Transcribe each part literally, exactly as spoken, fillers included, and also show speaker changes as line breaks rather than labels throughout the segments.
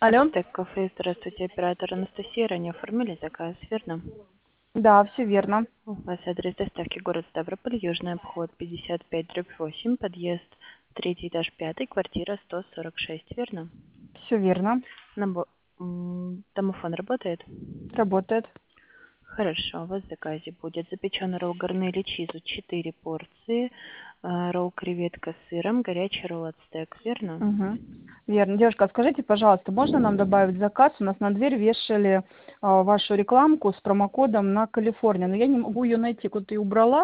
Алло.
Ацтек кафе, здравствуйте, оператор Анастасия. Ранее оформили заказ, верно?
Да, все верно.
У вас адрес доставки город Ставрополь, Южный обход, пятьдесят пять дробь восемь, подъезд, третий этаж, пятый, квартира сто сорок шесть, верно?
Все верно.
Набо- м, Домофон работает?
Работает.
Хорошо, у вас в заказе будет запеченный ролл гарнели чизу четыре порции, э, ролл креветка с сыром, горячий ролл ацтек, верно?
Угу. Верно. Девушка, а скажите, пожалуйста, можно нам добавить заказ? У нас на дверь вешали а, вашу рекламку с промокодом на Калифорния, но я не могу ее найти. Куда-то ее убрала.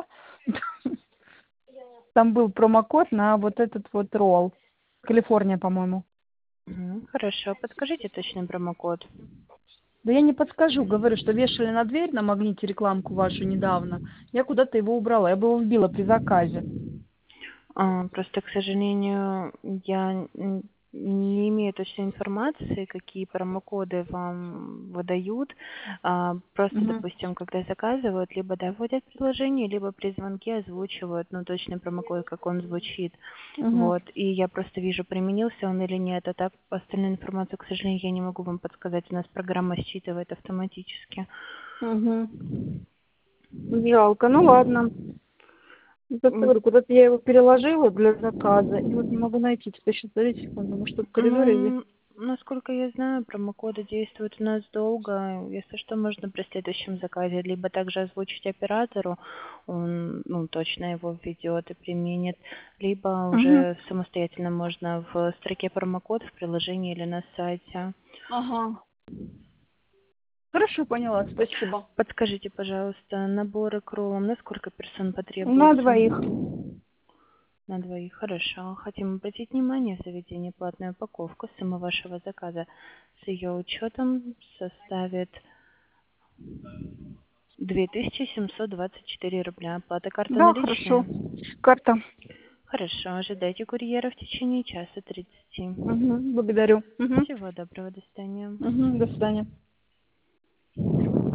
Там был промокод на вот этот вот ролл. Калифорния, по-моему.
Мгм, хорошо, подскажите точный промокод.
Да я не подскажу. Говорю, что вешали на дверь на магните рекламку вашу недавно. Я куда-то его убрала. Я бы его вбила при заказе.
А, просто, к сожалению, я н- не имею точной информации, какие промокоды вам выдают. А, просто,
Угу.
допустим, когда заказывают, либо доводят приложение, либо при звонке озвучивают, ну, точный промокод, как он звучит.
Угу.
Вот. И я просто вижу, применился он или нет. А так, остальную информацию, к сожалению, я не могу вам подсказать. У нас программа считывает автоматически.
Угу. Жалко. Ну ладно. Ну, так
М,
говорю, куда-то я его переложила для заказа, и вот не могу найти. Теперь сейчас, подождите секунду, может, тут в коридоре здесь?
Ну, насколько я знаю, промокоды действуют у нас долго. Если что, можно при следующем заказе либо также озвучить оператору, он ну, точно его введет и применит, либо
Угу.
уже самостоятельно можно в строке промокод в приложении или на сайте.
Ага. Хорошо, поняла, спасибо.
Подскажите, пожалуйста, наборы к роллам на сколько персон
На
потребуется?
двоих.
На двоих, хорошо. Хотим обратить внимание в заведении платная упаковка. Сумма вашего заказа с ее учетом составит две тысячи семьсот двадцать четыре рубля. Оплата карта
Да, хорошо.
наличные?
Карта.
Хорошо, ожидайте курьера в течение часа тридцати.
Угу. Благодарю. Угу.
Всего доброго, до свидания.
Угу. До свидания.